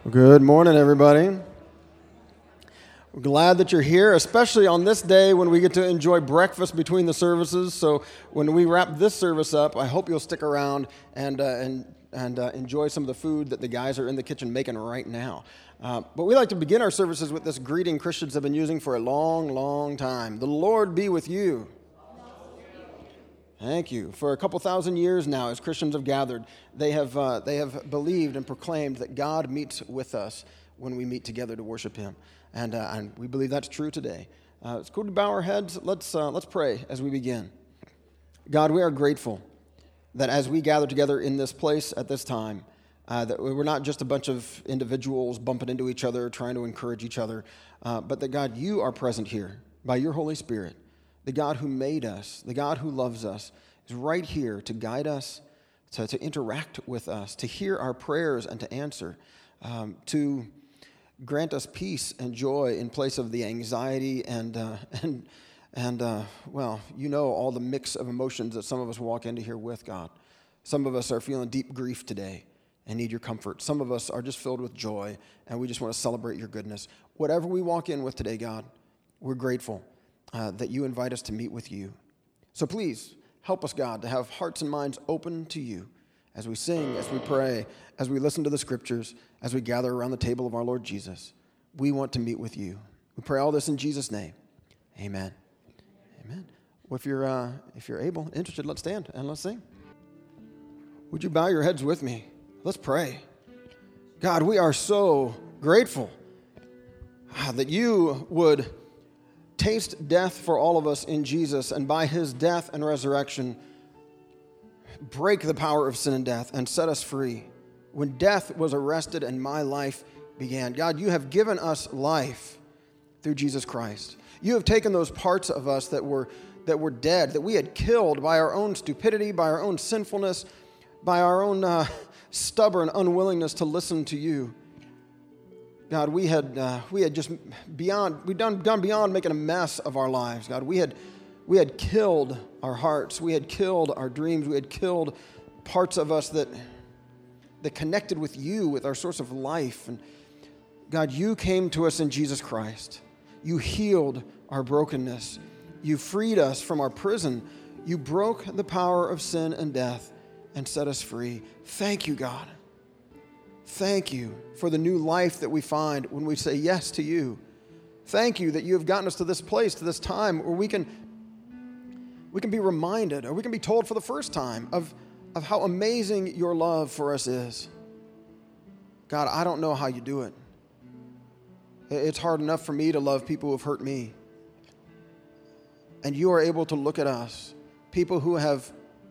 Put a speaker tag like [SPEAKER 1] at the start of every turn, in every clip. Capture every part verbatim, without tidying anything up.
[SPEAKER 1] Good morning, everybody. We're glad that you're here, especially on this day when we get to enjoy breakfast between the services. So when we wrap this service up, I hope you'll stick around and uh, and and uh, enjoy some of the food that the guys are in the kitchen making right now. Uh, but we like to begin our services with this greeting Christians have been using for a long, long time. The Lord be with you. Thank you. For a couple thousand years now, as Christians have gathered, they have uh, they have believed and proclaimed that God meets with us when we meet together to worship Him, and uh, and we believe that's true today. Uh, it's cool to bow our heads. Let's uh, let's pray as we begin. God, we are grateful that as we gather together in this place at this time, uh, that we're not just a bunch of individuals bumping into each other, trying to encourage each other, uh, but that God, you are present here by your Holy Spirit. The God who made us, the God who loves us, is right here to guide us, to, to interact with us, to hear our prayers and to answer, um, to grant us peace and joy in place of the anxiety and, uh, and, and uh, well, you know all the mix of emotions that some of us walk into here with, God. Some of us are feeling deep grief today and need your comfort. Some of us are just filled with joy, and we just want to celebrate your goodness. Whatever we walk in with today, God, we're grateful Uh, that you invite us to meet with you. So please, help us, God, to have hearts and minds open to you as we sing, as we pray, as we listen to the Scriptures, as we gather around the table of our Lord Jesus. We want to meet with you. We pray all this in Jesus' name. Amen. Amen. Well, if you're, uh, if you're able, interested, let's stand and let's sing. Would you bow your heads with me? Let's pray. God, we are so grateful uh, that you would taste death for all of us in Jesus, and by his death and resurrection, break the power of sin and death and set us free. When death was arrested and my life began, God, you have given us life through Jesus Christ. You have taken those parts of us that were that were dead, that we had killed by our own stupidity, by our own sinfulness, by our own uh, stubborn unwillingness to listen to you. God, we had uh, we had just beyond we'd done gone beyond making a mess of our lives. God, we had we had killed our hearts, we had killed our dreams, we had killed parts of us that that connected with you, with our source of life. And God, you came to us in Jesus Christ. You healed our brokenness. You freed us from our prison. You broke the power of sin and death and set us free. Thank you, God. Thank you for the new life that we find when we say yes to you. Thank you that you have gotten us to this place, to this time where we can we can be reminded, or we can be told for the first time of, of how amazing your love for us is. God, I don't know how you do it. It's hard enough for me to love people who have hurt me. And you are able to look at us, people who have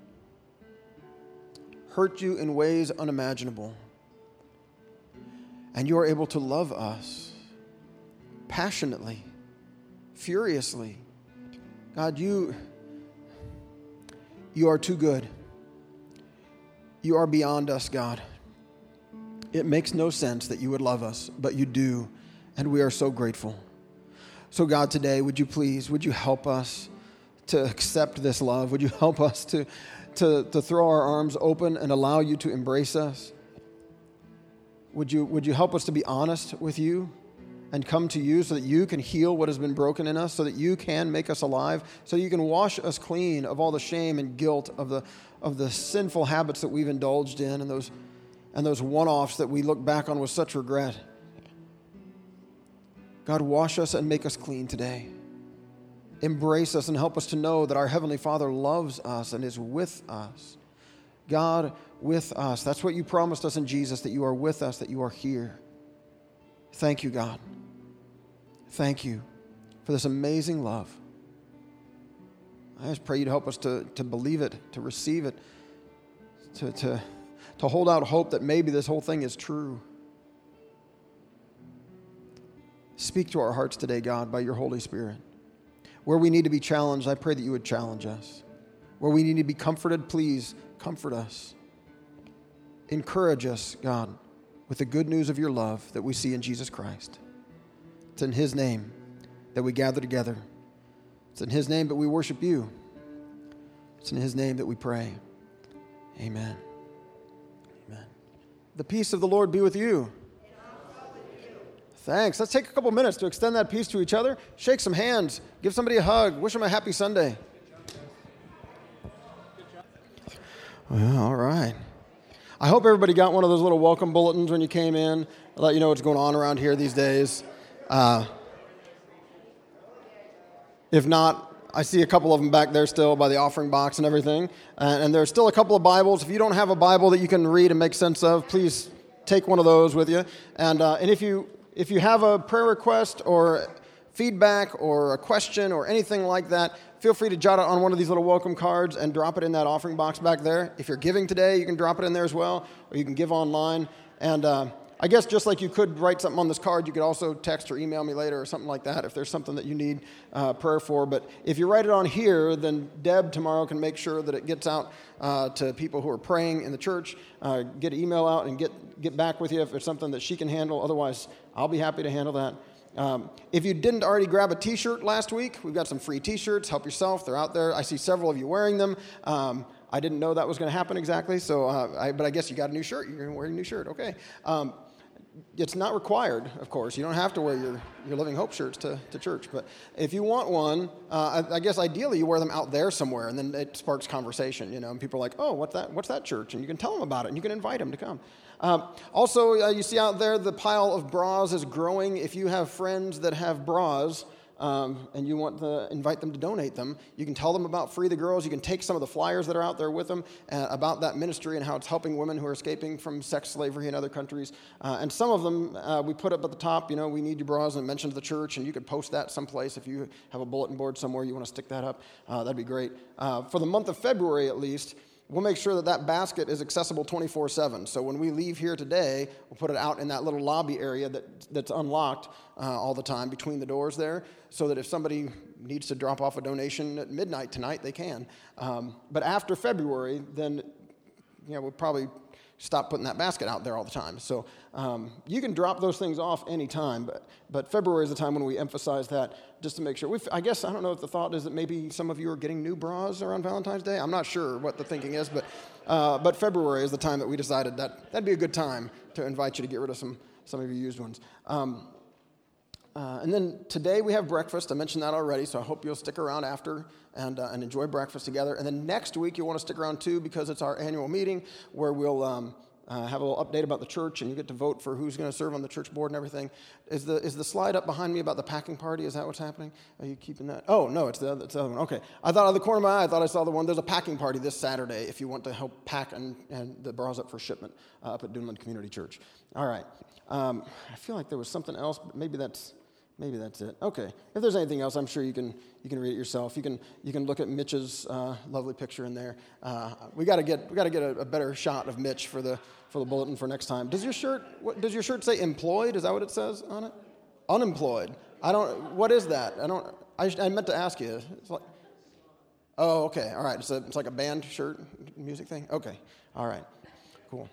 [SPEAKER 1] hurt you in ways unimaginable. And you are able to love us passionately, furiously. God, you, you are too good. You are beyond us, God. It makes no sense that you would love us, but you do, and we are so grateful. So God, today, would you please, would you help us to accept this love? Would you help us to, to, to throw our arms open and allow you to embrace us? Would you, would you help us to be honest with you and come to you so that you can heal what has been broken in us, so that you can make us alive, so you can wash us clean of all the shame and guilt of the, of the sinful habits that we've indulged in and those, and those one-offs that we look back on with such regret. God, wash us and make us clean today. Embrace us and help us to know that our Heavenly Father loves us and is with us. God, with us. That's what you promised us in Jesus, that you are with us, that you are here. Thank you, God. Thank you for this amazing love. I just pray you'd help us to, to believe it, to receive it, to, to, to hold out hope that maybe this whole thing is true. Speak to our hearts today, God, by your Holy Spirit. Where we need to be challenged, I pray that you would challenge us. Where we need to be comforted, please comfort us. Encourage us, God, with the good news of your love that we see in Jesus Christ. It's in his name that we gather together. It's in his name that we worship you. It's in his name that we pray. Amen. Amen. The peace of the Lord be with you. Thanks. Let's take a couple minutes to extend that peace to each other. Shake some hands. Give somebody a hug. Wish them a happy Sunday. Well, all right. I hope everybody got one of those little welcome bulletins when you came in. I'll let you know what's going on around here these days. Uh, if not, I see a couple of them back there still by the offering box and everything. And, and there's still a couple of Bibles. If you don't have a Bible that you can read and make sense of, please take one of those with you. And uh, and if you if you have a prayer request or feedback or a question or anything like that, feel free to jot it on one of these little welcome cards and drop it in that offering box back there. If you're giving today, you can drop it in there as well, or you can give online. And uh, I guess just like you could write something on this card, you could also text or email me later or something like that if there's something that you need uh, prayer for. But if you write it on here, then Deb tomorrow can make sure that it gets out uh, to people who are praying in the church, uh, get an email out and get, get back with you if it's something that she can handle. Otherwise, I'll be happy to handle that. Um, if you didn't already grab a t-shirt last week, we've got some free t-shirts. Help yourself. They're out there. I see several of you wearing them. Um, I didn't know that was going to happen exactly, so uh, I, but I guess you got a new shirt. You're going to wear a new shirt. Okay. Um, it's not required, of course. You don't have to wear your, your Living Hope shirts to, to church. But if you want one, uh, I, I guess ideally you wear them out there somewhere, and then it sparks conversation, you know, and people are like, oh, what's that, what's that church? And you can tell them about it, and you can invite them to come. Um, also, uh, you see out there the pile of bras is growing. If you have friends that have bras um, and you want to invite them to donate them, you can tell them about Free the Girls. You can take some of the flyers that are out there with them uh, about that ministry and how it's helping women who are escaping from sex slavery in other countries. Uh, and some of them uh, we put up at the top, you know, we need your bras, and mention to the church, and you could post that someplace if you have a bulletin board somewhere you want to stick that up. Uh, that'd be great. Uh, for the month of February, at least, we'll make sure that that basket is accessible twenty-four seven. So when we leave here today, we'll put it out in that little lobby area that, that's unlocked uh, all the time between the doors there, so that if somebody needs to drop off a donation at midnight tonight, they can. Um, but after February, then you know, we'll probably stop putting that basket out there all the time. So um, you can drop those things off anytime, but but February is the time when we emphasize that, just to make sure. We've, I guess, I don't know if the thought is that maybe some of you are getting new bras around Valentine's Day. I'm not sure what the thinking is, but uh, but February is the time that we decided that that'd be a good time to invite you to get rid of some, some of your used ones. Um, Uh, and then today we have breakfast. I mentioned that already, so I hope you'll stick around after and, uh, and enjoy breakfast together. And then next week you'll want to stick around too, because it's our annual meeting where we'll um, uh, have a little update about the church, and you get to vote for who's going to serve on the church board and everything. Is the is the slide up behind me about the packing party? Is that what's happening? Are you keeping that? Oh, no, it's the, it's the other one. Okay. I thought out of the corner of my eye, I thought I saw the one. There's a packing party this Saturday if you want to help pack and, and the bras up for shipment uh, up at Duneland Community Church. All right. Um, I feel like there was something else, but maybe that's... Maybe that's it. Okay. If there's anything else, I'm sure you can you can read it yourself. You can you can look at Mitch's uh, lovely picture in there. Uh, we got to get we got to get a, a better shot of Mitch for the for the bulletin for next time. Does your shirt what, does your shirt say employed? Is that what it says on it? Unemployed. I don't. What is that? I don't. I, I meant to ask you. It's like. Oh, okay. All right. It's a it's like a band shirt music thing. Okay. All right. Cool.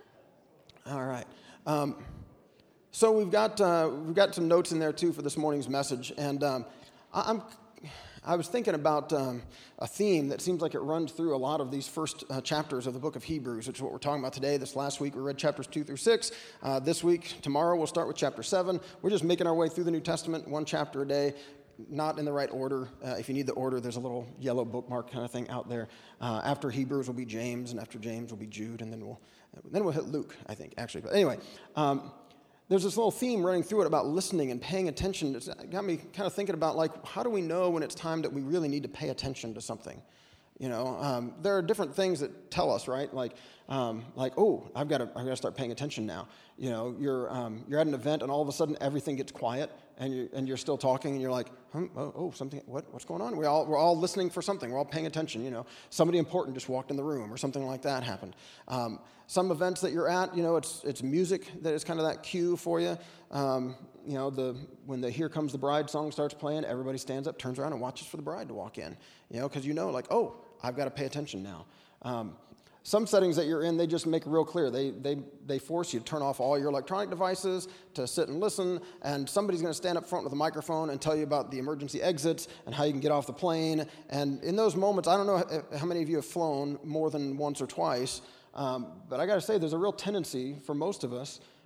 [SPEAKER 1] All right. Um, So we've got uh, we've got some notes in there too for this morning's message, and um, I, I'm I was thinking about um, a theme that seems like it runs through a lot of these first uh, chapters of the book of Hebrews, which is what we're talking about today. This last week we read chapters two through six. Uh, this week, tomorrow, we'll start with chapter seven. We're just making our way through the New Testament, one chapter a day. Not in the right order. Uh, if you need the order, there's a little yellow bookmark kind of thing out there. Uh, after Hebrews will be James, and after James will be Jude, and then we'll then we'll hit Luke, I think, actually. But anyway. Um, There's this little theme running through it about listening and paying attention. It's got me kind of thinking about, like, how do we know when it's time that we really need to pay attention to something? You know, um, there are different things that tell us, right? Like, um, like, oh, I've got to, I've got to start paying attention now. You know, you're um, you're at an event and all of a sudden everything gets quiet and you and you're still talking and you're like, hmm, oh, oh, something, what, what's going on? We all we're all listening for something. We're all paying attention. You know, somebody important just walked in the room or something like that happened. Um, some events that you're at, you know, it's it's music that is kind of that cue for you. Um, you know, the when the Here Comes the Bride song starts playing, everybody stands up, turns around, and watches for the bride to walk in. You know, because you know, like, oh, I've got to pay attention now. Um, some settings that you're in, they just make it real clear. They they they force you to turn off all your electronic devices, to sit and listen, and somebody's going to stand up front with a microphone and tell you about the emergency exits and how you can get off the plane. And in those moments, I don't know how many of you have flown more than once or twice, um, but I got to say, there's a real tendency for most of us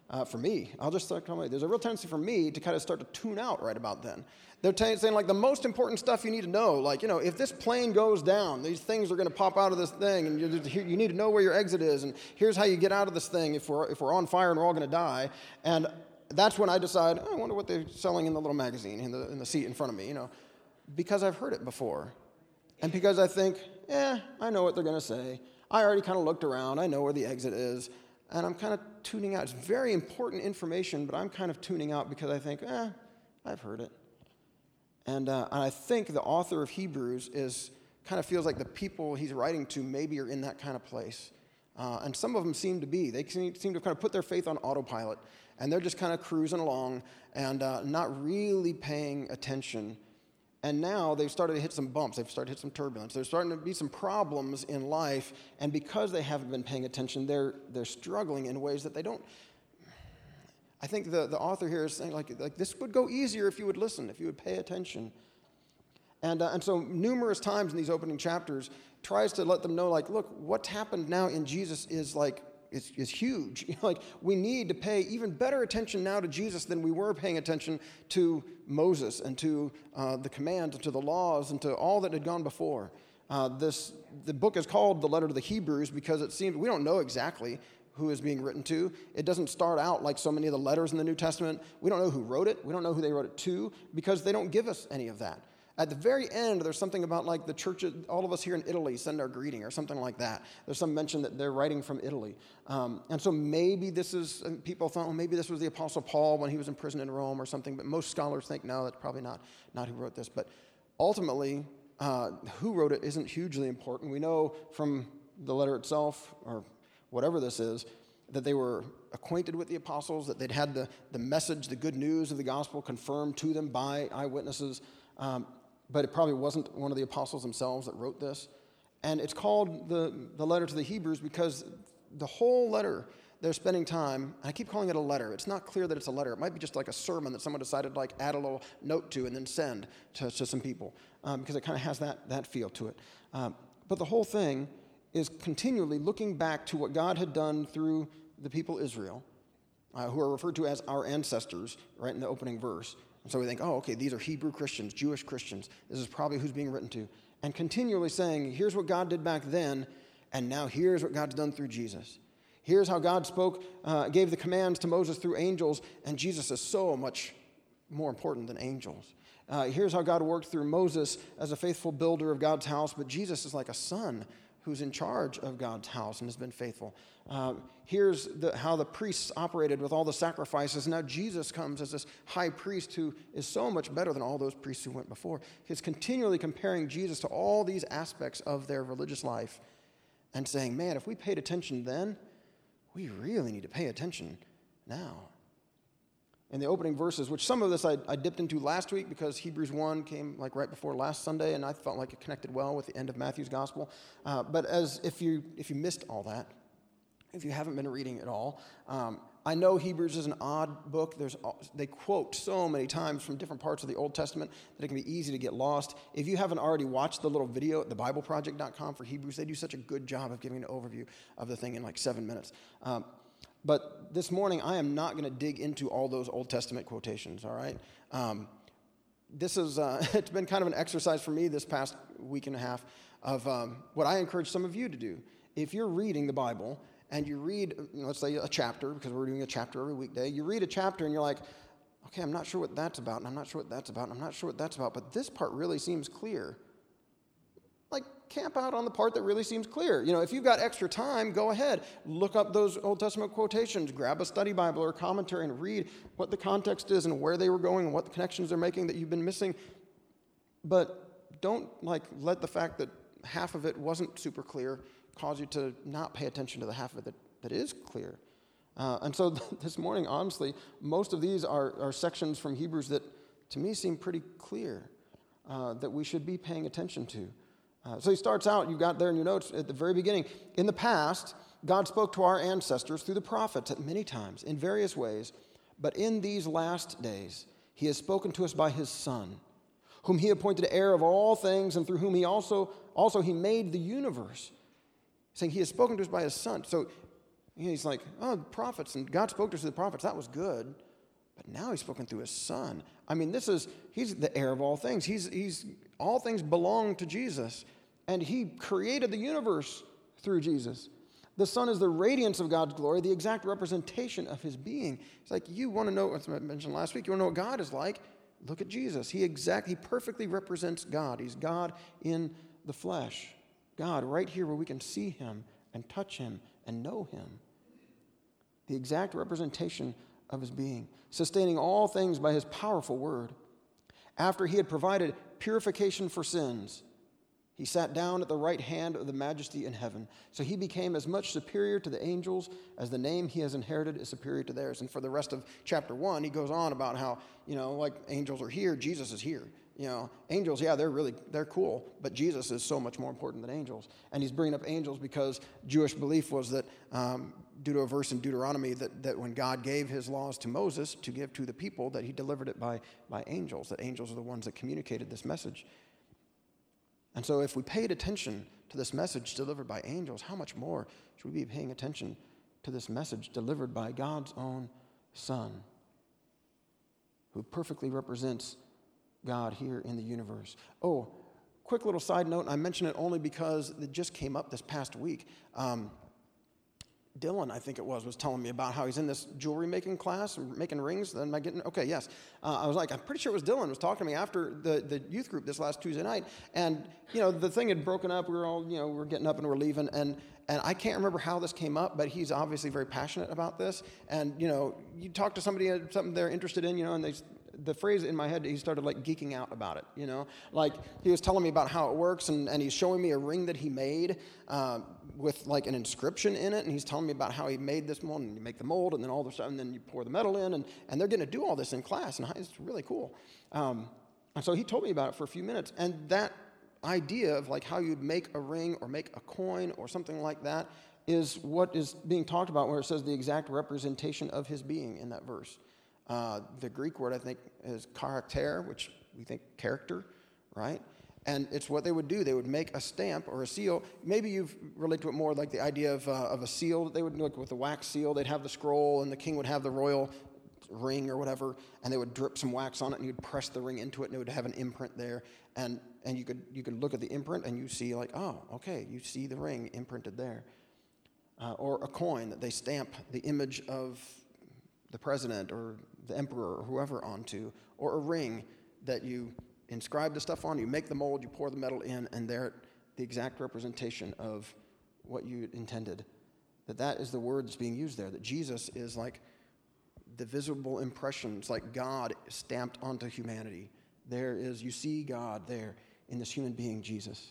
[SPEAKER 1] uh, for me, I'll just start coming, there's a real tendency for me to kind of start to tune out right about then. They're t- saying like the most important stuff you need to know, like, you know, if this plane goes down, these things are going to pop out of this thing, and you, you need to know where your exit is, and here's how you get out of this thing if we're, if we're on fire and we're all going to die. And that's when I decide, oh, I wonder what they're selling in the little magazine in the, in the seat in front of me, you know, because I've heard it before. And because I think, eh, I know what they're going to say. I already kind of looked around. I know where the exit is. And I'm kind of tuning out. It's very important information, but I'm kind of tuning out because I think, eh, I've heard it. And, uh, and I think the author of Hebrews is kind of feels like the people he's writing to maybe are in that kind of place. Uh, and some of them seem to be. They seem, seem to kind of put their faith on autopilot. And they're just kind of cruising along and uh, not really paying attention. And now they've started to hit some bumps. They've started to hit some turbulence. There's starting to be some problems in life. And because they haven't been paying attention, they're they're struggling in ways that they don't. I think the, the author here is saying, like, like, this would go easier if you would listen, if you would pay attention. And, uh, and so numerous times in these opening chapters, tries to let them know, like, look, what's happened now in Jesus is, like, is, is huge. You know, like, we need to pay even better attention now to Jesus than we were paying attention to Moses and to uh, the commands and to the laws and to all that had gone before. Uh, this the book is called the letter to the Hebrews because it seems we don't know exactly who is being written to. It doesn't start out like so many of the letters in the New Testament. We don't know who wrote it. We don't know who they wrote it to because they don't give us any of that. At the very end, there's something about like the church, all of us here in Italy send our greeting or something like that. There's some mention that they're writing from Italy. Um, and so maybe this is, people thought, well, maybe this was the Apostle Paul when he was in prison in Rome or something, but most scholars think, no, that's probably not, not who wrote this. But ultimately, uh, who wrote it isn't hugely important. We know from the letter itself, or whatever this is, that they were acquainted with the apostles, that they'd had the, the message, the good news of the gospel confirmed to them by eyewitnesses. Um, but it probably wasn't one of the apostles themselves that wrote this. And it's called the, the letter to the Hebrews because the whole letter, they're spending time, and I keep calling it a letter. It's not clear that it's a letter. It might be just like a sermon that someone decided to like add a little note to and then send to, to some people um, because it kind of has that, that feel to it. Um, but the whole thing is continually looking back to what God had done through the people Israel, uh, who are referred to as our ancestors, right in the opening verse. And so we think, oh, okay, these are Hebrew Christians, Jewish Christians. This is probably who's being written to. And continually saying, here's what God did back then, and now here's what God's done through Jesus. Here's how God spoke, uh, gave the commands to Moses through angels, and Jesus is so much more important than angels. Uh, here's how God worked through Moses as a faithful builder of God's house, but Jesus is like a son who's in charge of God's house and has been faithful. Uh, here's the, how the priests operated with all the sacrifices. Now Jesus comes as this high priest who is so much better than all those priests who went before. He's continually comparing Jesus to all these aspects of their religious life and saying, man, if we paid attention then, we really need to pay attention now. In the opening verses, which some of this I, I dipped into last week because Hebrews one came like right before last Sunday, and I felt like it connected well with the end of Matthew's gospel. Uh, but as if you if you missed all that, if you haven't been reading at all, um, I know Hebrews is an odd book. There's they quote so many times from different parts of the Old Testament that it can be easy to get lost. If you haven't already watched the little video at the bible project dot com for Hebrews, they do such a good job of giving an overview of the thing in like seven minutes. Um, But this morning, I am not going to dig into all those Old Testament quotations, all right? Um, this is, uh, it's been kind of an exercise for me this past week and a half of um, what I encourage some of you to do. If you're reading the Bible and you read, you know, let's say a chapter, because we're doing a chapter every weekday, you read a chapter and you're like, okay, I'm not sure what that's about, and I'm not sure what that's about, and I'm not sure what that's about, but this part really seems clear. Like, camp out on the part that really seems clear. You know, if you've got extra time, go ahead. Look up those Old Testament quotations. Grab a study Bible or a commentary and read what the context is and where they were going and what the connections they're making that you've been missing. But don't, like, let the fact that half of it wasn't super clear cause you to not pay attention to the half of it that, that is clear. Uh, and so this morning, honestly, most of these are, are sections from Hebrews that, to me, seem pretty clear uh, that we should be paying attention to. Uh, so he starts out, you've got there in your notes at the very beginning. In the past, God spoke to our ancestors through the prophets at many times, in various ways. But in these last days, he has spoken to us by his Son, whom he appointed heir of all things, and through whom he also, also he made the universe. Saying he has spoken to us by his Son. So He's like, oh, the prophets, and God spoke to us through the prophets. That was good. But now he's spoken through his son. I mean, this is, he's the heir of all things. He's, he's, all things belong to Jesus. And he created the universe through Jesus. The Son is the radiance of God's glory, the exact representation of his being. It's like, you want to know, as I mentioned last week, you want to know what God is like? Look at Jesus. He exactly, he perfectly represents God. He's God in the flesh. God right here where we can see him and touch him and know him. The exact representation of his being, sustaining all things by his powerful word. After he had provided purification for sins, he sat down at the right hand of the majesty in heaven. So he became as much superior to the angels as the name he has inherited is superior to theirs. And for the rest of chapter one, he goes on about how, you know, like angels are here, Jesus is here. You know, angels, yeah, they're really, they're cool, but Jesus is so much more important than angels. And he's bringing up angels because Jewish belief was that, um, due to a verse in Deuteronomy, that, that when God gave his laws to Moses to give to the people, that he delivered it by, by angels, that angels are the ones that communicated this message. And so if we paid attention to this message delivered by angels, how much more should we be paying attention to this message delivered by God's own Son, who perfectly represents God here in the universe? Oh, quick little side note, and I mention it only because it just came up this past week. Um, Dylan, I think it was, was telling me about how he's in this jewelry making class, making rings. Am I getting, okay, yes. Uh, I was like, I'm pretty sure it was Dylan was talking to me after the, the youth group this last Tuesday night. And, you know, the thing had broken up. We were all, you know, we were getting up and we're leaving. And, and I can't remember how this came up, but he's obviously very passionate about this. And, you know, you talk to somebody, something they're interested in, you know, and they, the phrase in my head, he started like geeking out about it, you know, like he was telling me about how it works, and, and he's showing me a ring that he made uh, with like an inscription in it, and he's telling me about how he made this mold, and you make the mold, and then all of a sudden, then you pour the metal in, and, and they're going to do all this in class, and it's really cool. Um, and so he told me about it for a few minutes, and that idea of like how you'd make a ring or make a coin or something like that is what is being talked about where it says the exact representation of his being in that verse. Uh, the Greek word, I think, is character, which we think character, right? And it's what they would do. They would make a stamp or a seal. Maybe you've related to it more like the idea of, uh, of a seal that they would look with a wax seal. They'd have the scroll, and the king would have the royal ring or whatever, and they would drip some wax on it, and you'd press the ring into it, and it would have an imprint there. And and you could you could look at the imprint, and you see like, oh, okay, you see the ring imprinted there. Uh, or a coin that they stamp the image of the president or the emperor or whoever onto, or a ring that you inscribe the stuff on, you make the mold, you pour the metal in, and they're the exact representation of what you intended. That that is the word that's being used there, that Jesus is like the visible impressions, like God stamped onto humanity. There is, you see God there in this human being, Jesus.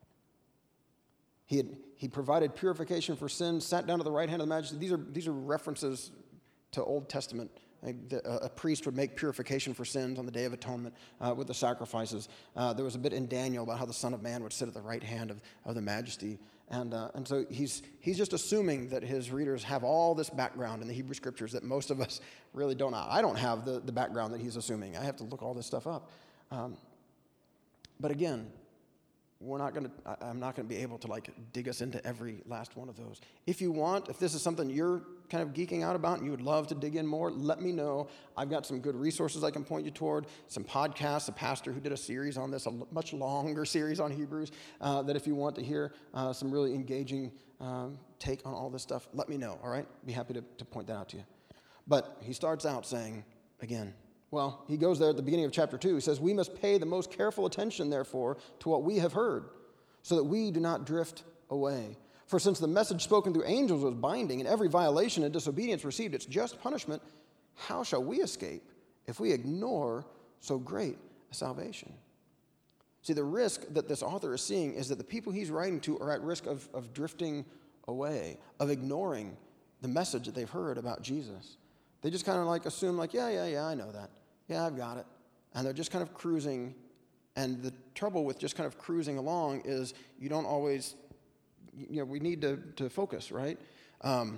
[SPEAKER 1] He had, he provided purification for sins, sat down to the right hand of the majesty. These are, these are references to Old Testament. A priest would make purification for sins on the Day of Atonement uh, with the sacrifices. Uh, there was a bit in Daniel about how the Son of Man would sit at the right hand of, of the majesty. And uh, and so he's he's just assuming that his readers have all this background in the Hebrew Scriptures that most of us really don't have. I don't have the, the background that he's assuming. I have to look all this stuff up. Um, but again, we're not going to, I'm not going to be able to like dig us into every last one of those. If you want, if this is something you're kind of geeking out about and you would love to dig in more, let me know. I've got some good resources I can point you toward, some podcasts, a pastor who did a series on this, a much longer series on Hebrews, uh, that if you want to hear uh, some really engaging um, take on all this stuff, let me know, all right? Be happy to, to point that out to you. But he starts out saying, again, well, he goes there at the beginning of chapter two. He says, we must pay the most careful attention, therefore, to what we have heard, so that we do not drift away. For since the message spoken through angels was binding, and every violation and disobedience received its just punishment, how shall we escape if we ignore so great a salvation? See, the risk that this author is seeing is that the people he's writing to are at risk of, of drifting away, of ignoring the message that they've heard about Jesus. They just kind of like assume like, yeah, yeah, yeah, I know that. Yeah, I've got it. And they're just kind of cruising. And the trouble with just kind of cruising along is you don't always, you know, we need to, to focus, right? Um,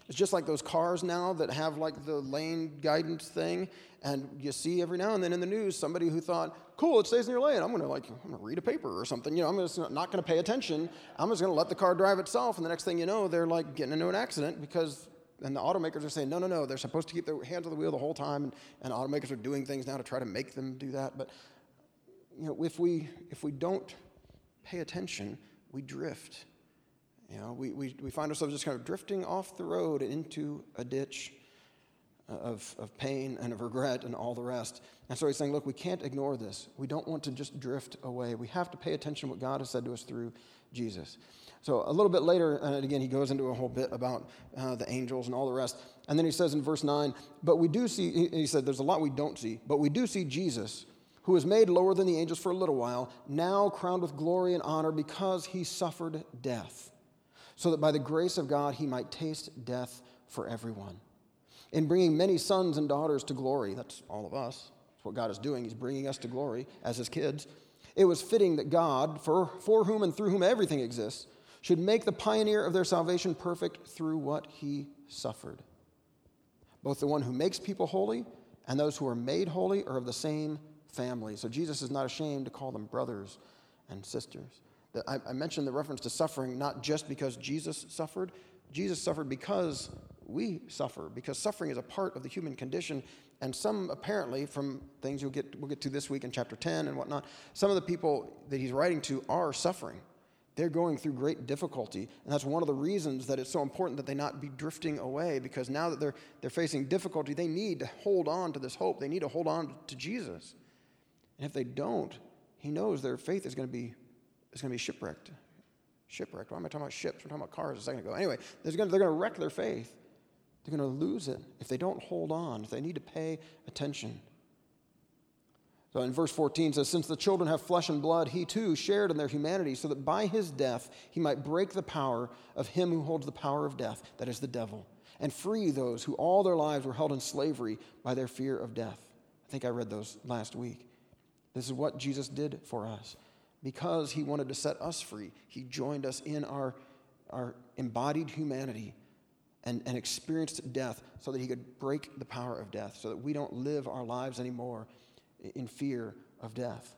[SPEAKER 1] It's just like those cars now that have like the lane guidance thing, and you see every now and then in the news somebody who thought, cool, it stays in your lane. I'm gonna like I'm gonna read a paper or something. You know, I'm just not gonna pay attention. I'm just gonna let the car drive itself. And the next thing you know, they're like getting into an accident because, and the automakers are saying, no, no, no, they're supposed to keep their hands on the wheel the whole time. And, and automakers are doing things now to try to make them do that. But you know, if we if we don't pay attention, we drift. You know, we, we, we find ourselves just kind of drifting off the road into a ditch of, of pain and of regret and all the rest. And so he's saying, look, we can't ignore this. We don't want to just drift away. We have to pay attention to what God has said to us through Jesus. So a little bit later, and again, he goes into a whole bit about uh, the angels and all the rest. And then he says in verse nine, but we do see, he, he said, there's a lot we don't see, but we do see Jesus, who was made lower than the angels for a little while, now crowned with glory and honor because he suffered death, so that by the grace of God he might taste death for everyone. In bringing many sons and daughters to glory, that's all of us, that's what God is doing, he's bringing us to glory as his kids, it was fitting that God, for, for whom and through whom everything exists, should make the pioneer of their salvation perfect through what he suffered. Both the one who makes people holy and those who are made holy are of the same family. So Jesus is not ashamed to call them brothers and sisters. I, I mentioned the reference to suffering not just because Jesus suffered. Jesus suffered because we suffer, because suffering is a part of the human condition. And some, apparently, from things you'll get, we'll get to this week in chapter ten and whatnot, some of the people that he's writing to are suffering. They're going through great difficulty. And that's one of the reasons that it's so important that they not be drifting away, because now that they're, they're facing difficulty, they need to hold on to this hope. They need to hold on to Jesus. And if they don't, he knows their faith is going to be is going to be shipwrecked. Shipwrecked. Why am I talking about ships? We're talking about cars a second ago. Anyway, they're going to, they're going to wreck their faith. They're going to lose it if they don't hold on, if they need to pay attention. So in verse fourteen it says, since the children have flesh and blood, he too shared in their humanity, so that by his death he might break the power of him who holds the power of death, that is the devil, and free those who all their lives were held in slavery by their fear of death. I think I read those last week. This is what Jesus did for us. Because he wanted to set us free, he joined us in our, our embodied humanity and, and experienced death so that he could break the power of death, so that we don't live our lives anymore in fear of death.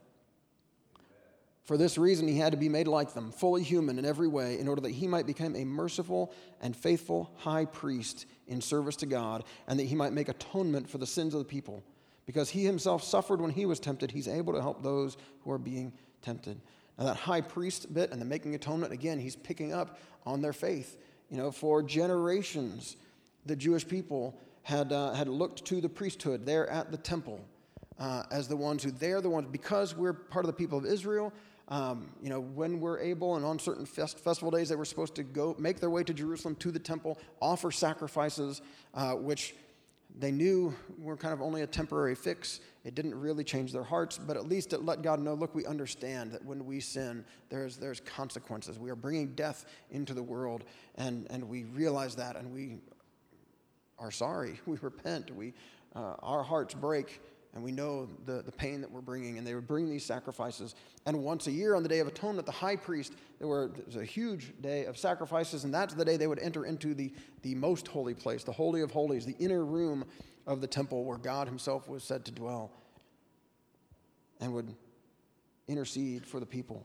[SPEAKER 1] For this reason, he had to be made like them, fully human in every way, in order that he might become a merciful and faithful high priest in service to God, and that he might make atonement for the sins of the people. Because he himself suffered when he was tempted, he's able to help those who are being tempted. Now that high priest bit and the making atonement, again, he's picking up on their faith. You know, for generations, the Jewish people had uh, had looked to the priesthood there at the temple uh, as the ones who, they're the ones, because we're part of the people of Israel, um, you know, when we're able and on certain fest- festival days, they were supposed to go make their way to Jerusalem, to the temple, offer sacrifices, uh, which they knew were kind of only a temporary fix. It didn't really change their hearts, but at least it let God know, look, we understand that when we sin, there's there's consequences. We are bringing death into the world, and, and we realize that, and we are sorry. We repent. We uh, our hearts break, and we know the, the pain that we're bringing, and they would bring these sacrifices. And once a year on the Day of Atonement, the high priest, there, were, there was a huge day of sacrifices, and that's the day they would enter into the, the most holy place, the Holy of Holies, the inner room of the temple where God himself was said to dwell, and would intercede for the people.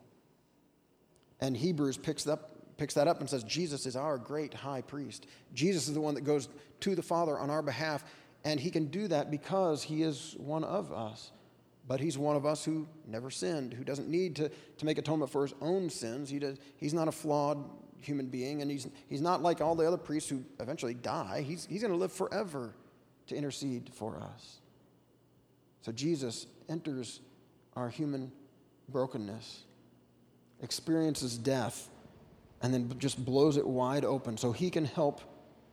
[SPEAKER 1] And Hebrews picks up picks that up and says, Jesus is our great high priest. Jesus is the one that goes to the Father on our behalf, and he can do that because he is one of us. But he's one of us who never sinned, who doesn't need to, to make atonement for his own sins. He does, he's not a flawed human being, and he's he's not like all the other priests who eventually die. He's, he's going to live forever to intercede for us. So Jesus enters our human brokenness, experiences death, and then just blows it wide open so he can help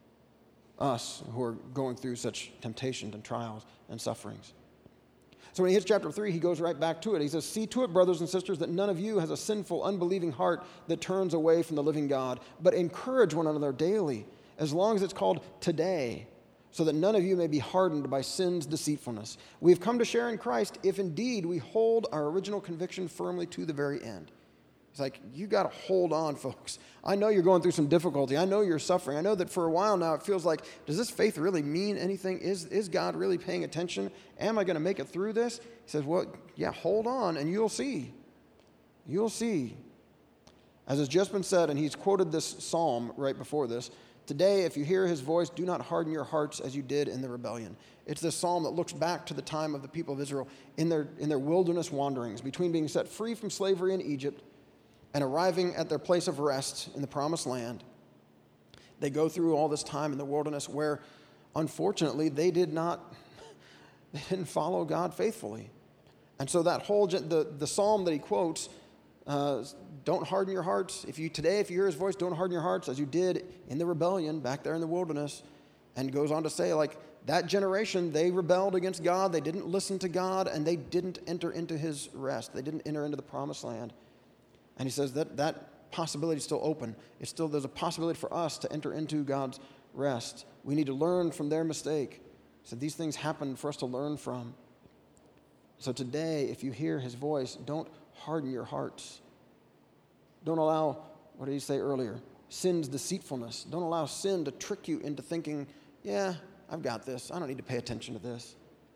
[SPEAKER 1] us who are going through such temptations and trials and sufferings. So when he hits chapter three, he goes right back to it. He says, see to it, brothers and sisters, that none of you has a sinful, unbelieving heart that turns away from the living God, but encourage one another daily, as long as it's called today, so that none of you may be hardened by sin's deceitfulness. We have come to share in Christ if indeed we hold our original conviction firmly to the very end. It's like, you got to hold on, folks. I know you're going through some difficulty. I know you're suffering. I know that for a while now it feels like, does this faith really mean anything? Is, is God really paying attention? Am I going to make it through this? He says, well, yeah, hold on, and you'll see. You'll see. As has just been said, and he's quoted this psalm right before this, today, if you hear his voice, do not harden your hearts as you did in the rebellion. It's this psalm that looks back to the time of the people of Israel in their, in their wilderness wanderings, between being set free from slavery in Egypt and arriving at their place of rest in the promised land. They go through all this time in the wilderness where, unfortunately, they did not, they didn't follow God faithfully. And so that whole, the, the psalm that he quotes, uh, don't harden your hearts. If you today, if you hear his voice, don't harden your hearts as you did in the rebellion back there in the wilderness. And goes on to say, like, that generation, they rebelled against God. They didn't listen to God, and they didn't enter into his rest. They didn't enter into the promised land. And he says that that possibility is still open. It's still, there's a possibility for us to enter into God's rest. We need to learn from their mistake. So these things happen for us to learn from. So today, if you hear his voice, don't harden your hearts. Don't allow, what did he say earlier? Sin's deceitfulness. Don't allow sin to trick you into thinking, yeah, I've got this. I don't need to pay attention to this.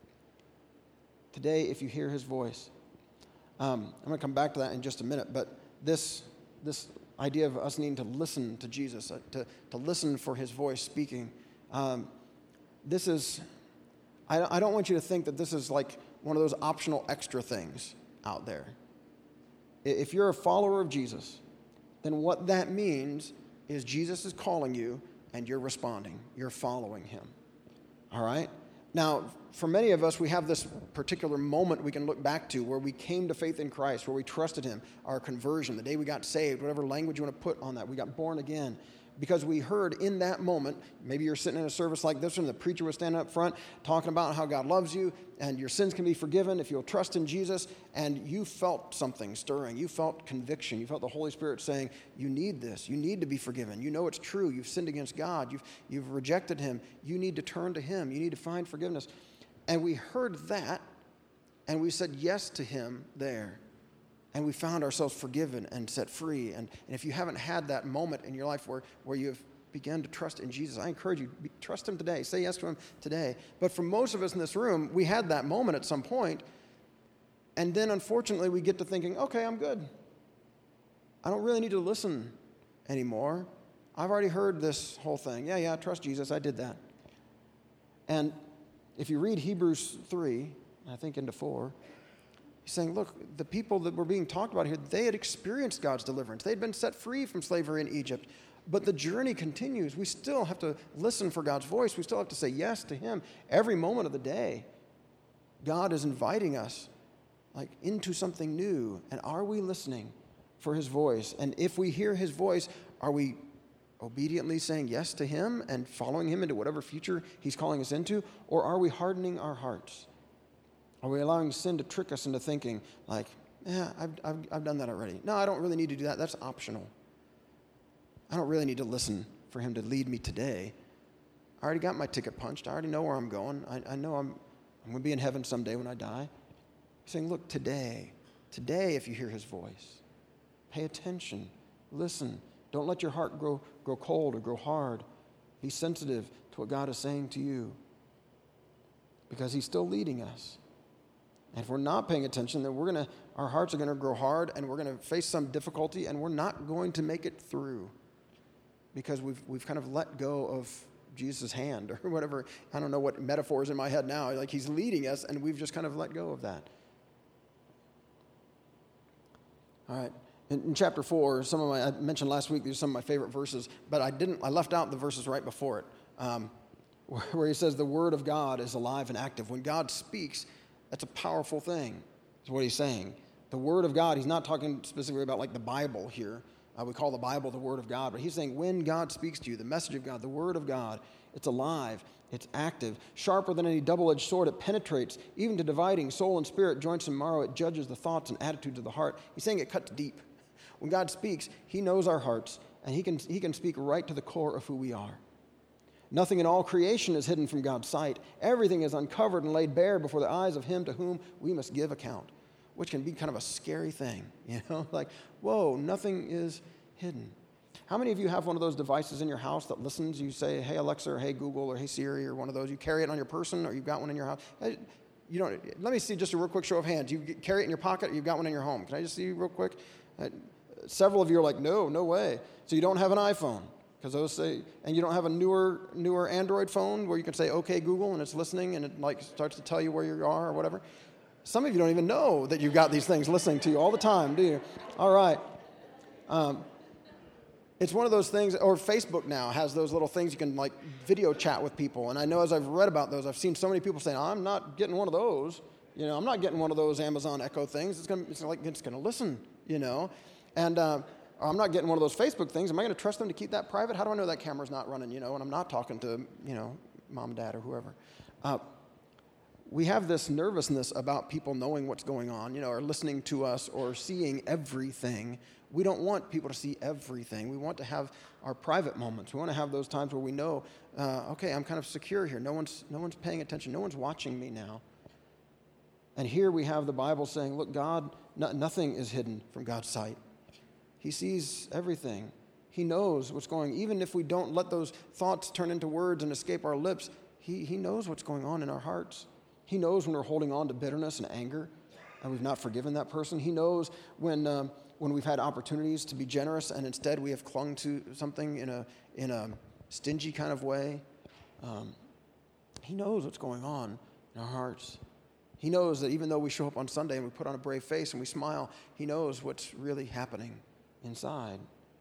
[SPEAKER 1] Today, if you hear his voice, um, I'm going to come back to that in just a minute, but this this idea of us needing to listen to Jesus, uh, to, to listen for his voice speaking, um, this is, I, I don't want you to think that this is like one of those optional extra things out there. If you're a follower of Jesus, then what that means is Jesus is calling you and you're responding. You're following him. All right? Now, for many of us, we have this particular moment we can look back to where we came to faith in Christ, where we trusted him, our conversion, the day we got saved, whatever language you want to put on that. We got born again. Because we heard in that moment, maybe you're sitting in a service like this one, the preacher was standing up front talking about how God loves you and your sins can be forgiven if you'll trust in Jesus, and you felt something stirring. You felt conviction. You felt the Holy Spirit saying, you need this. You need to be forgiven. You know it's true. You've sinned against God. You've, you've rejected him. You need to turn to him. You need to find forgiveness. And we heard that, and we said yes to him there. And we found ourselves forgiven and set free. And, and if you haven't had that moment in your life where, where you've begun to trust in Jesus, I encourage you, be, trust him today. Say yes to him today. But for most of us in this room, we had that moment at some point, and then unfortunately we get to thinking, okay, I'm good. I don't really need to listen anymore. I've already heard this whole thing. Yeah, yeah, trust Jesus. I did that. And if you read Hebrews three, I think into four, he's saying, look, the people that were being talked about here, they had experienced God's deliverance. They'd been set free from slavery in Egypt. But the journey continues. We still have to listen for God's voice. We still have to say yes to him every moment of the day. God is inviting us like into something new. And are we listening for his voice? And if we hear his voice, are we obediently saying yes to him and following him into whatever future he's calling us into? Or are we hardening our hearts? Are we allowing sin to trick us into thinking like, yeah, I've, I've, I've done that already. No, I don't really need to do that. That's optional. I don't really need to listen for him to lead me today. I already got my ticket punched. I already know where I'm going. I, I know I'm, I'm going to be in heaven someday when I die. He's saying, look, today, today if you hear his voice, pay attention, listen. Don't let your heart grow, grow cold or grow hard. Be sensitive to what God is saying to you because he's still leading us. And if we're not paying attention, then we're gonna, our hearts are going to grow hard and we're going to face some difficulty and we're not going to make it through because we've, we've kind of let go of Jesus' hand or whatever. I don't know what metaphor is in my head now. Like he's leading us and we've just kind of let go of that. All right. In, in chapter four, some of my, I mentioned last week, these are some of my favorite verses, but I didn't, I left out the verses right before it, um, where, where he says the word of God is alive and active. When God speaks, that's a powerful thing, is what he's saying. The word of God, he's not talking specifically about like the Bible here. Uh, we call the Bible the word of God, but he's saying when God speaks to you, the message of God, the word of God, it's alive, it's active, sharper than any double-edged sword. It penetrates even to dividing soul and spirit, joints and marrow. It judges the thoughts and attitudes of the heart. He's saying it cuts deep. When God speaks, he knows our hearts, and he can, he can speak right to the core of who we are. Nothing in all creation is hidden from God's sight. Everything is uncovered and laid bare before the eyes of him to whom we must give account. which can be kind of a scary thing, you know, like, whoa, nothing is hidden. How many of you have one of those devices in your house that listens? You say, hey, Alexa, or hey, Google, or hey, Siri, or one of those. You carry it on your person, or you've got one in your house. You don't. Let me see just a real quick show of hands. You carry it in your pocket, or you've got one in your home. Can I just see you real quick? Uh, several of you are like, no, no way. So you don't have an iPhone. Because those say, and you don't have a newer newer Android phone where you can say, okay, Google, and it's listening, and it like starts to tell you where you are or whatever. Some of you don't even know that you've got these things listening to you all the time, do you? All right. Um, it's one of those things, or Facebook now has those little things you can like video chat with people. And I know as I've read about those, I've seen so many people saying, I'm not getting one of those. You know, I'm not getting one of those Amazon Echo things. It's gonna, it's like it's gonna listen. You know, and. Uh, I'm not getting one of those Facebook things. Am I going to trust them to keep that private? How do I know that camera's not running, you know, and I'm not talking to, you know, mom and dad or whoever? Uh, we have this nervousness about people knowing what's going on, you know, or listening to us or seeing everything. We don't want people to see everything. We want to have our private moments. We want to have those times where we know, uh, okay, I'm kind of secure here. No one's, no one's paying attention. No one's watching me now. And here we have the Bible saying, look, God, no, nothing is hidden from God's sight. He sees everything. He knows what's going on. Even if we don't let those thoughts turn into words and escape our lips, he, he knows what's going on in our hearts. He knows when we're holding on to bitterness and anger and we've not forgiven that person. He knows when um, when we've had opportunities to be generous and instead we have clung to something in a in a stingy kind of way. Um, he knows what's going on in our hearts. He knows that even though we show up on Sunday and we put on a brave face and we smile, he knows what's really happening inside.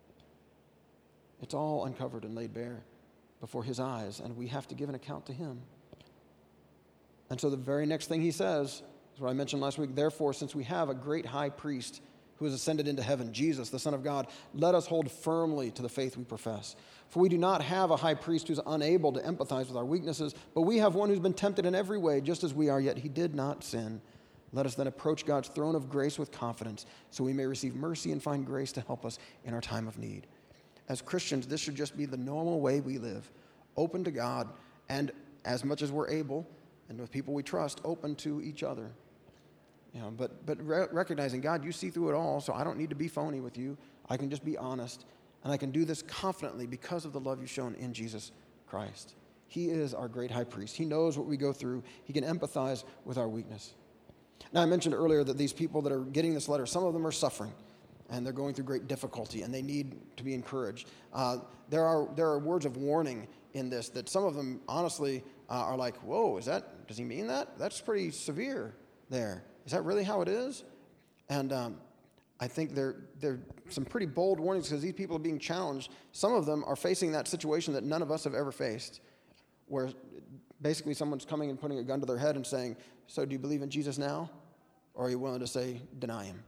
[SPEAKER 1] It's all uncovered and laid bare before his eyes, and we have to give an account to him. And so the very next thing he says is what I mentioned last week. Therefore, since we have a great high priest who has ascended into heaven, Jesus, the Son of God, let us hold firmly to the faith we profess. For we do not have a high priest who's unable to empathize with our weaknesses, but we have one who's been tempted in every way, just as we are, yet he did not sin. Let us then approach God's throne of grace with confidence so we may receive mercy and find grace to help us in our time of need. As Christians, this should just be the normal way we live, open to God, and as much as we're able, and with people we trust, open to each other. You know, but but re- recognizing, God, you see through it all, so I don't need to be phony with you. I can just be honest, and I can do this confidently because of the love you've shown in Jesus Christ. He is our great high priest. He knows what we go through. He can empathize with our weakness. Now, I mentioned earlier that these people that are getting this letter, some of them are suffering, and they're going through great difficulty, and they need to be encouraged. Uh, there are there are words of warning in this that some of them, honestly, uh, are like, whoa, is that, does he mean that? That's pretty severe there. Is that really how it is? And um, I think there there are some pretty bold warnings because these people are being challenged. Some of them are facing that situation that none of us have ever faced, where basically someone's coming and putting a gun to their head and saying, so do you believe in Jesus now? Or are you willing to say, deny him?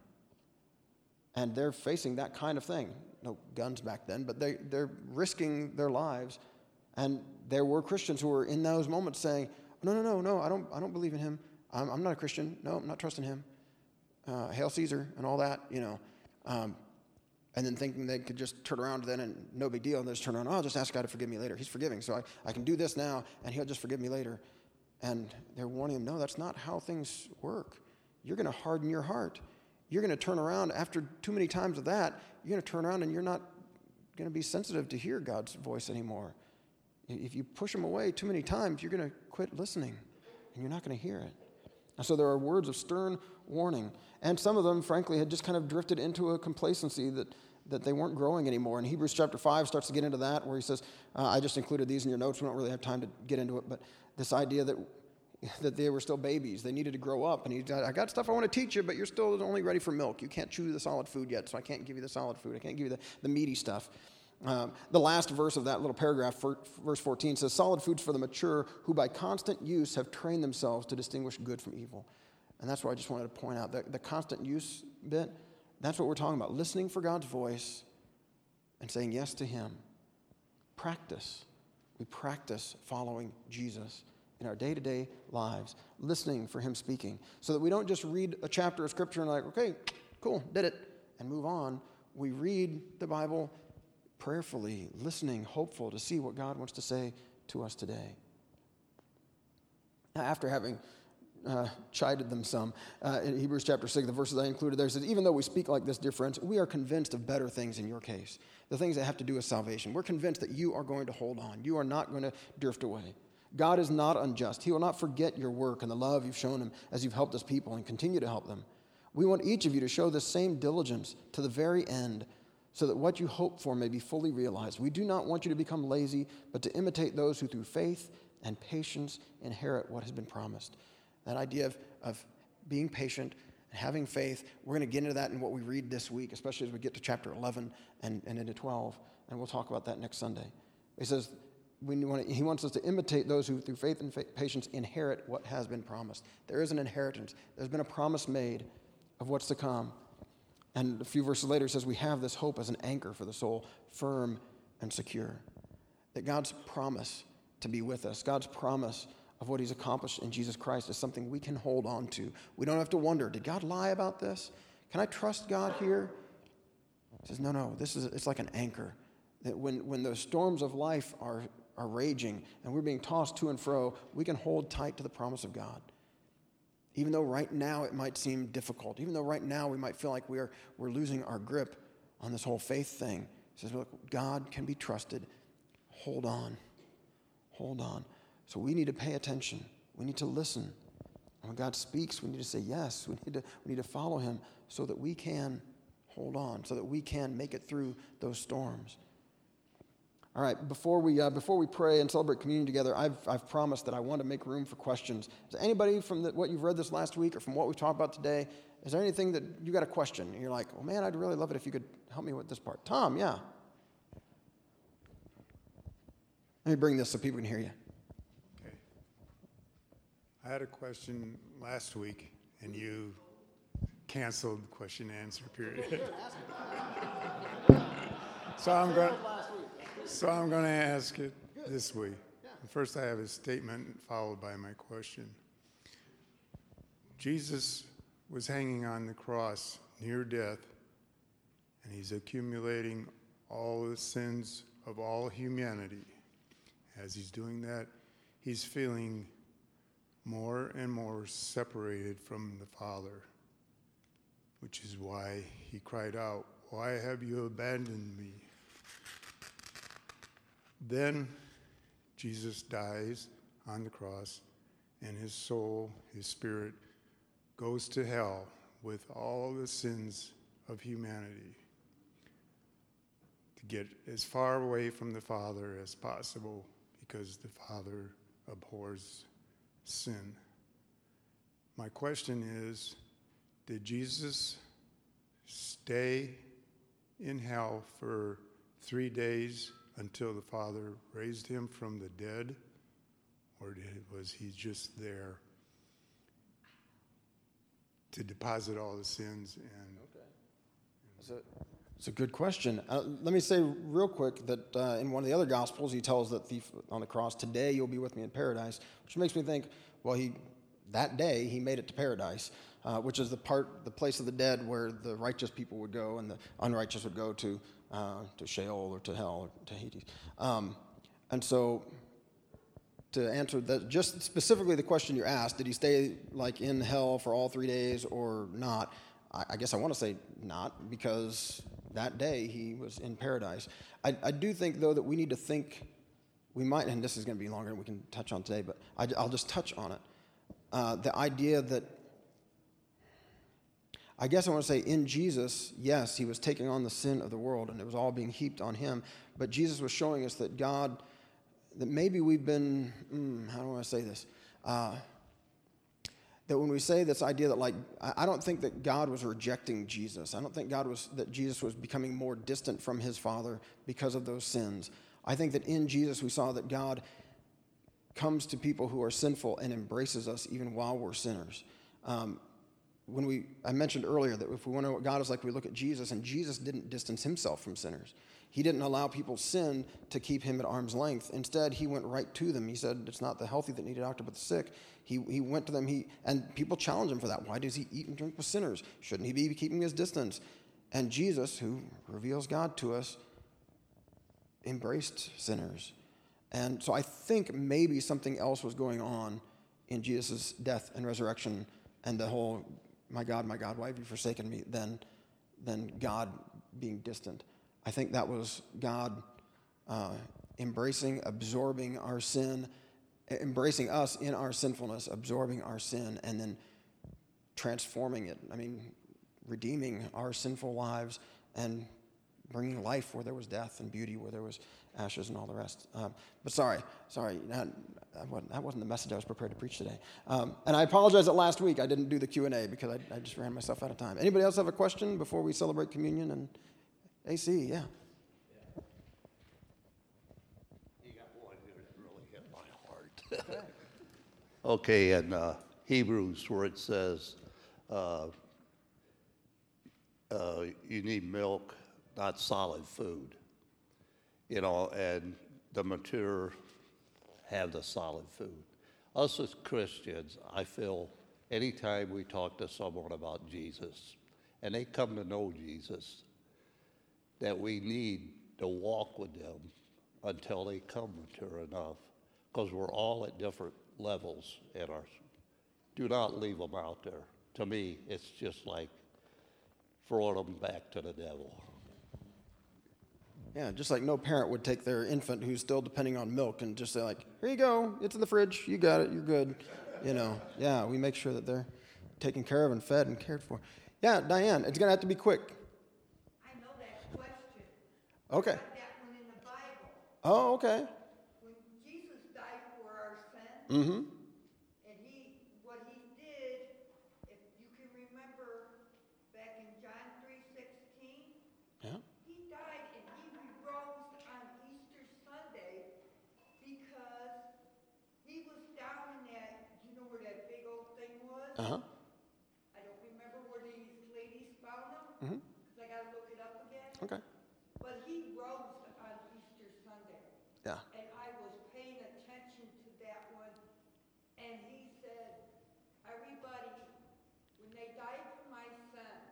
[SPEAKER 1] And they're facing that kind of thing. No guns back then, but they, they're risking their lives. And there were Christians who were in those moments saying, no, no, no, no, I don't I don't believe in him. I'm, I'm not a Christian. No, I'm not trusting him. Uh, Hail Caesar and all that, you know. Um, and then thinking they could just turn around then and no big deal. And they just turn around, oh, I'll just ask God to forgive me later. He's forgiving, so I, I can do this now, and he'll just forgive me later. And they're warning them, no, that's not how things work. You're going to harden your heart. You're going to turn around after too many times of that. You're going to turn around and you're not going to be sensitive to hear God's voice anymore. If you push him away too many times, you're going to quit listening and you're not going to hear it. And so there are words of stern warning. And some of them, frankly, had just kind of drifted into a complacency that, that they weren't growing anymore. And Hebrews chapter five starts to get into that, where he says, uh, I just included these in your notes. We don't really have time to get into it. But this idea that that they were still babies. They needed to grow up. And he said, I got stuff I want to teach you, but you're still only ready for milk. You can't chew the solid food yet, so I can't give you the solid food. I can't give you the, the meaty stuff. Um, the last verse of that little paragraph, for, verse fourteen, says, solid food's for the mature who by constant use have trained themselves to distinguish good from evil. And that's what I just wanted to point out. The, the constant use bit, that's what we're talking about. Listening for God's voice and saying yes to him. Practice. We practice following Jesus in our day-to-day lives, listening for him speaking, so that we don't just read a chapter of Scripture and like, okay, cool, did it, and move on. We read the Bible prayerfully, listening, hopeful to see what God wants to say to us today. Now, after having uh, chided them some. Uh, in Hebrews chapter six, the verses I included there, says, even though we speak like this, dear friends, we are convinced of better things in your case, the things that have to do with salvation. We're convinced that you are going to hold on. You are not going to drift away. God is not unjust. He will not forget your work and the love you've shown him as you've helped his people and continue to help them. We want each of you to show the same diligence to the very end, so that what you hope for may be fully realized. We do not want you to become lazy, but to imitate those who through faith and patience inherit what has been promised. That idea of, of being patient and having faith, we're going to get into that in what we read this week, especially as we get to chapter eleven and, and into twelve, and we'll talk about that next Sunday. He says we want to, he wants us to imitate those who through faith and fa- patience inherit what has been promised. There is an inheritance. There's been a promise made of what's to come. And a few verses later, it says we have this hope as an anchor for the soul, firm and secure. That God's promise to be with us, God's promise of what he's accomplished in Jesus Christ is something we can hold on to. We don't have to wonder, did God lie about this? Can I trust God here? He says, no, no, this is, it's like an anchor. That when, when the storms of life are, are raging and we're being tossed to and fro, we can hold tight to the promise of God. Even though right now it might seem difficult, even though right now we might feel like we're, we're losing our grip on this whole faith thing. He says, look, God can be trusted. Hold on. Hold on. So we need to pay attention. We need to listen. And when God speaks, we need to say yes. We need to, we need to follow him so that we can hold on, so that we can make it through those storms. All right, before we uh, before we pray and celebrate communion together, I've I've promised that I want to make room for questions. Is there anybody from the, what you've read this last week or from what we've talked about today, is there anything that you got a question and you're like, oh man, I'd really love it if you could help me with this part? Tom, yeah. Let me bring this so people can hear you.
[SPEAKER 2] Okay. I had a question last week, and you canceled the question and answer period. so I'm going. So I'm going to ask it this week. First, I have a statement followed by my question. Jesus was hanging on the cross near death, and he's accumulating all the sins of all humanity. As he's doing that, he's feeling more and more separated from the Father, which is why he cried out, "Why have you abandoned me?" Then Jesus dies on the cross, and his soul, his spirit, goes to hell with all the sins of humanity to get as far away from the Father as possible, because the Father abhors sin. My question is, did Jesus stay in hell for three days until the Father raised him from the dead, or did, was he just there to deposit all the sins? And
[SPEAKER 1] okay, it's a, it's a good question. Uh, let me say real quick that uh, in one of the other Gospels, he tells the thief on the cross, "Today you'll be with me in paradise," which makes me think, well, he that day he made it to paradise, uh, which is the part, the place of the dead where the righteous people would go and the unrighteous would go to. Uh, to Sheol or to hell or to Hades. Um, and so to answer that, just specifically the question you asked, did he stay like in hell for all three days or not? I, I guess I want to say not, because that day he was in paradise. I, I do think, though, that we need to think, we might, and this is going to be longer than we can touch on today, but I, I'll just touch on it. Uh, the idea that I guess I want to say in Jesus, yes, he was taking on the sin of the world, and it was all being heaped on him. But Jesus was showing us that God, that maybe we've been, mm, how do I want to say this? Uh, that when we say this idea that, like, I, I don't think that God was rejecting Jesus. I don't think God was, that Jesus was becoming more distant from his Father because of those sins. I think that in Jesus we saw that God comes to people who are sinful and embraces us even while we're sinners. Um, When we, I mentioned earlier that if we want to know what God is like, we look at Jesus, and Jesus didn't distance himself from sinners. He didn't allow people's sin to keep him at arm's length. Instead, he went right to them. He said, it's not the healthy that need a doctor, but the sick. He he went to them, He and people challenge him for that. Why does he eat and drink with sinners? Shouldn't he be keeping his distance? And Jesus, who reveals God to us, embraced sinners. And so I think maybe something else was going on in Jesus' death and resurrection and the whole, my God, my God, why have you forsaken me, than, than God being distant. I think that was God uh, embracing, absorbing our sin, embracing us in our sinfulness, absorbing our sin, and then transforming it. I mean, redeeming our sinful lives and bringing life where there was death and beauty where there was ashes and all the rest. Um, but sorry, sorry, that, that, wasn't, that wasn't the message I was prepared to preach today. Um, and I apologize that last week I didn't do the Q and A because I, I just ran myself out of time. Anybody else have a question before we celebrate communion and A C? Yeah.
[SPEAKER 3] You got one here that really hit my heart. Okay, in uh, Hebrews where it says uh, uh, you need milk, not solid food. You know, and the mature have the solid food. Us as Christians, I feel anytime we talk to someone about Jesus and they come to know Jesus, that we need to walk with them until they come mature enough, because we're all at different levels in our. Do not leave them out there. To me, it's just like throwing them back to the devil.
[SPEAKER 1] Yeah, just like no parent would take their infant who's still depending on milk and just say like, here you go, it's in the fridge, you got it, you're good. You know, yeah, we make sure that they're taken care of and fed and cared for. Yeah, Diane, it's going to have to be quick.
[SPEAKER 4] I know that question.
[SPEAKER 1] Okay.
[SPEAKER 4] I got that one in the Bible.
[SPEAKER 1] Oh, okay.
[SPEAKER 4] When Jesus died for our sins,
[SPEAKER 1] Mm-hmm.
[SPEAKER 4] and he, what he did, if you can remember back in John three sixteen,
[SPEAKER 1] Yeah.
[SPEAKER 4] he died and he rose on Easter Sunday because he was down in that, you know where that big old thing was?
[SPEAKER 1] Uh-huh.
[SPEAKER 4] I don't remember where these ladies found him,
[SPEAKER 1] Mm-hmm.
[SPEAKER 4] because I gotta look it up again.
[SPEAKER 1] Okay.
[SPEAKER 4] But he rose on Easter Sunday.
[SPEAKER 1] Yeah.
[SPEAKER 4] And I was paying attention to that one. And he said, everybody, when they died for my sins,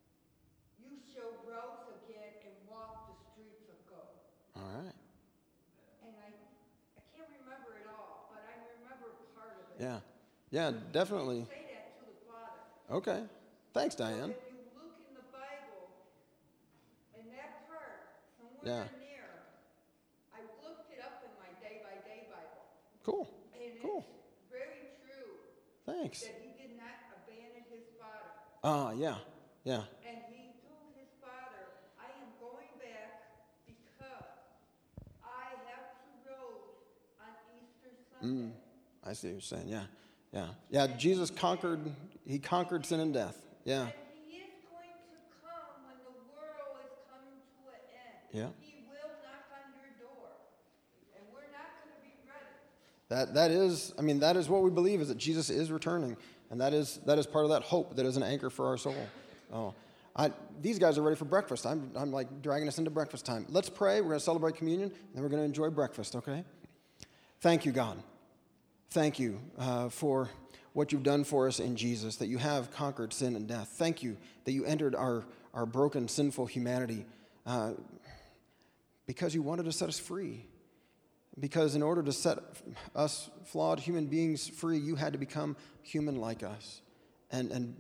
[SPEAKER 4] you shall rise again and walk the streets of gold.
[SPEAKER 1] All right.
[SPEAKER 4] And I, I can't remember it all, but I remember part of it.
[SPEAKER 1] Yeah. Yeah, definitely.
[SPEAKER 4] Say that to the Father.
[SPEAKER 1] Okay. Thanks,
[SPEAKER 4] So
[SPEAKER 1] Diane.
[SPEAKER 4] if you look in the Bible, in that part, somewhere
[SPEAKER 1] Yeah.
[SPEAKER 4] in there, I looked it up in my day-by-day Bible.
[SPEAKER 1] Cool.
[SPEAKER 4] And
[SPEAKER 1] Cool.
[SPEAKER 4] it's very true
[SPEAKER 1] Thanks.
[SPEAKER 4] that he did not abandon his father.
[SPEAKER 1] Ah, yeah. Yeah.
[SPEAKER 4] And he told his father, I am going back because I have to rose on Easter Sunday.
[SPEAKER 1] Mm. I see what you're saying. Yeah. Yeah. Yeah, Jesus conquered, he conquered sin and death. Yeah.
[SPEAKER 4] And he is going to come when the world is coming to an end.
[SPEAKER 1] Yeah.
[SPEAKER 4] He will knock on your door. And we're not going to be ready.
[SPEAKER 1] That that is, I mean, that is what we believe, is that Jesus is returning, and that is that is part of that hope that is an anchor for our soul. Oh, I, these guys are ready for breakfast. I'm I'm like dragging us into breakfast time. Let's pray. We're going to celebrate communion, and then we're going to enjoy breakfast. Okay? Thank you, God. Thank you uh, for what you've done for us in Jesus, that you have conquered sin and death. Thank you that you entered our our broken, sinful humanity uh, because you wanted to set us free. Because in order to set us flawed human beings free, you had to become human like us and, and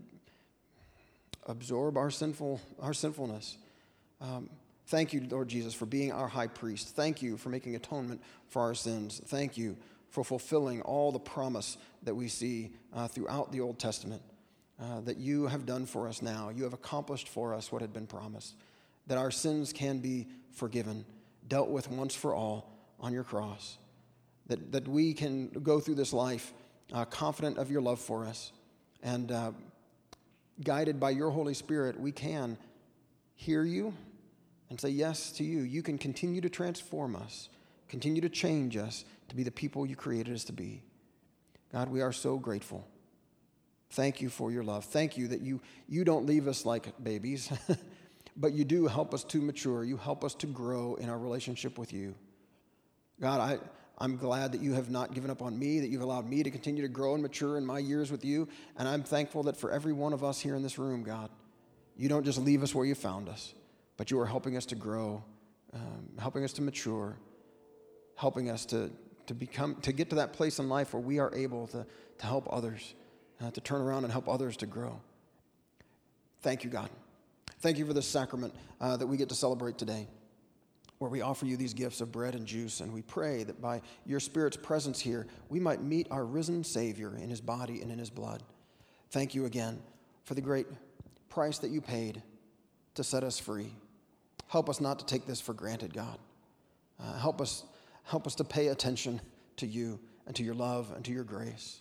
[SPEAKER 1] absorb our sinful our sinfulness. Um, thank you, Lord Jesus, for being our high priest. Thank you for making atonement for our sins. Thank you for fulfilling all the promise that we see uh, throughout the Old Testament uh, that you have done for us now. You have accomplished for us what had been promised, that our sins can be forgiven, dealt with once for all on your cross, that, that we can go through this life uh, confident of your love for us, and uh, guided by your Holy Spirit, we can hear you and say yes to you. You can continue to transform us, continue to change us to be the people you created us to be. God, we are so grateful. Thank you for your love. Thank you that you, you don't leave us like babies, but you do help us to mature. You help us to grow in our relationship with you. God, I, I'm glad that you have not given up on me, that you've allowed me to continue to grow and mature in my years with you. And I'm thankful that for every one of us here in this room, God, you don't just leave us where you found us, but you are helping us to grow, um, helping us to mature, helping us to, to become, to get to that place in life where we are able to, to help others, uh, to turn around and help others to grow. Thank you, God. Thank you for this sacrament uh, that we get to celebrate today, where we offer you these gifts of bread and juice, and we pray that by your Spirit's presence here, we might meet our risen Savior in his body and in his blood. Thank you again for the great price that you paid to set us free. Help us not to take this for granted, God. Uh, help us, help us to pay attention to you and to your love and to your grace.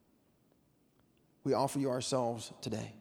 [SPEAKER 1] We offer you ourselves today,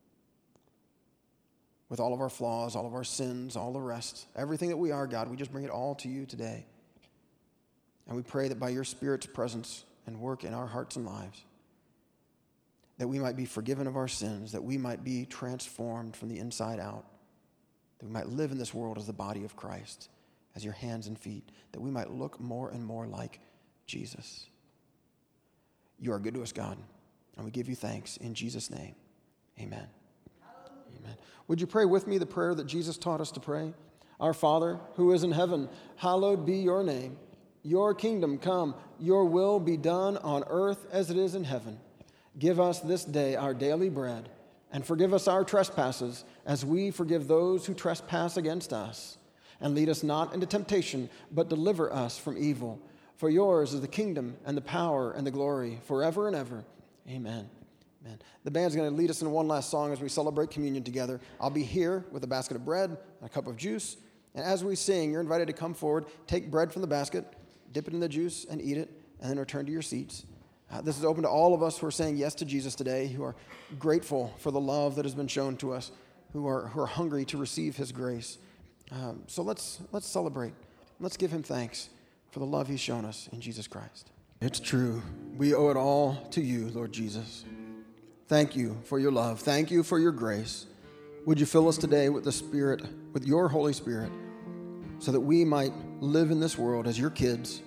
[SPEAKER 1] with all of our flaws, all of our sins, all the rest, everything that we are, God, we just bring it all to you today. And we pray that by your Spirit's presence and work in our hearts and lives, that we might be forgiven of our sins, that we might be transformed from the inside out, that we might live in this world as the body of Christ, as your hands and feet, that we might look more and more like Jesus. You are good to us, God, and we give you thanks in Jesus' name. Amen. Amen. Would you pray with me the prayer that Jesus taught us to pray? Our Father, who is in heaven, hallowed be your name. Your kingdom come, your will be done on earth as it is in heaven. Give us this day our daily bread, and forgive us our trespasses as we forgive those who trespass against us. And lead us not into temptation, but deliver us from evil. For yours is the kingdom and the power and the glory forever and ever. Amen. Amen. The band's going to lead us in one last song as we celebrate communion together. I'll be here with a basket of bread and a cup of juice. And as we sing, you're invited to come forward, take bread from the basket, dip it in the juice, and eat it, and then return to your seats. Uh, this is open to all of us who are saying yes to Jesus today, who are grateful for the love that has been shown to us, who are, who are hungry to receive his grace. Um, so let's, let's celebrate. Let's give him thanks for the love he's shown us in Jesus Christ. It's true. We owe it all to you, Lord Jesus. Thank you for your love. Thank you for your grace. Would you fill us today with the Spirit, with your Holy Spirit, so that we might live in this world as your kids,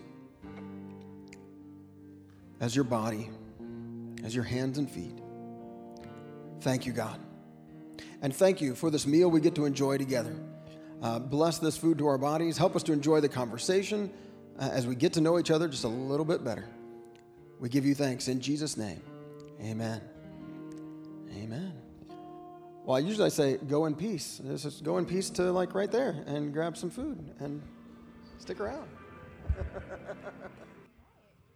[SPEAKER 1] as your body, as your hands and feet. Thank you, God. And thank you for this meal we get to enjoy together. Uh, bless this food to our bodies. Help us to enjoy the conversation uh, as we get to know each other just a little bit better. We give you thanks in Jesus' name. Amen. Amen. Well, usually I say, go in peace. This is go in peace to like right there and grab some food and stick around.